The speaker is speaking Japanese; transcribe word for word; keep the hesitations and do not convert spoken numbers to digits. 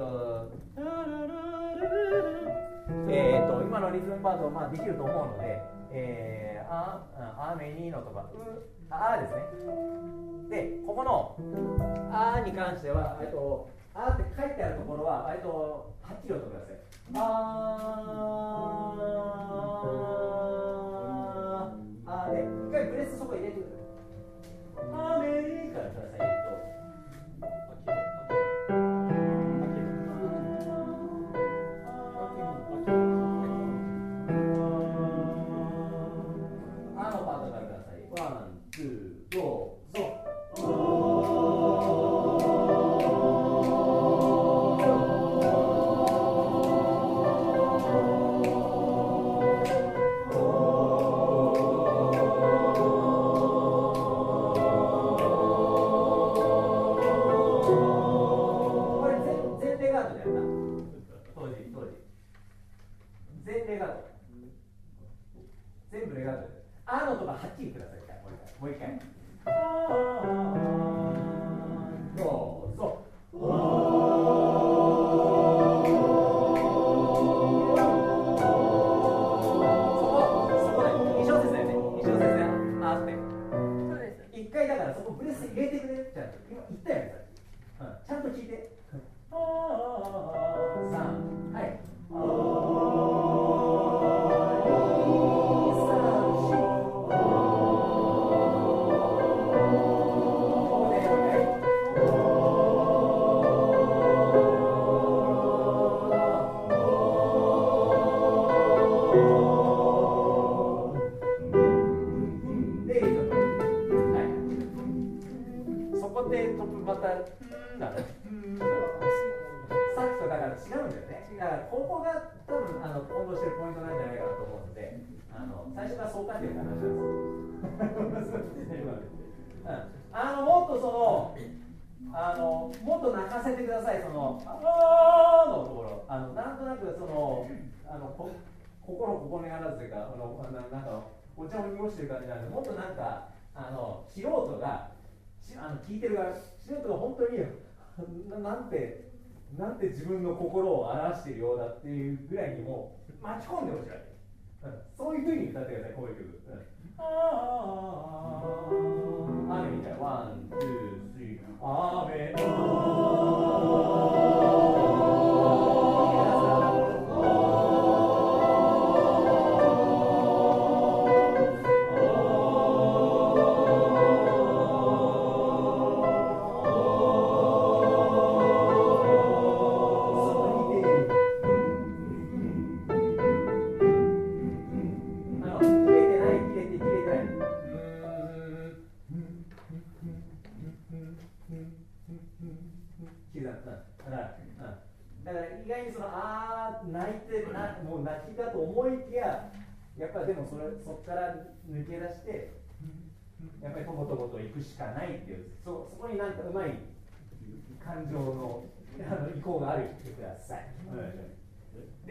とえーと今のリズムパートまあできると思うので、えー、ああめにのとかうあですね。でここのあに関してはえっとあって書いてあるところはえっとはっきり音ください。ああで一回ブレスそこ入れてください。あめからください。全部レガートです。あのとかはっきりください。もう一回。もう一回。どうぞ。そこ、そこでに小節だよね。に小節であって。そうです。一回だからそこブレス入れてくれる。ちゃんと今言ったよね。うん、ちゃんと聞いて。さん、はい。最初からそう書いてる話なんですあのもっとそのあのもっと泣かせてください。そのあーのところあのなんとなくそのあのこ心ここにあらずというかあのななんかお茶を濁してる感じなんでもっとなんかあの素人があの聞いてる側素人が本当にななんてなんて自分の心を表しているようだっていうぐらいにも巻き込んでほしいわけ。そういう風に歌ってください、こういう曲。あー雨みたいな。ワン、ツー、スリー。雨。だから意外にそのあー泣いてなもう泣きだと思いきややっぱりでもそれそこから抜け出してやっぱりとことこと行くしかないっていう そ, そこになんかうまい感情のあの意向があるってください。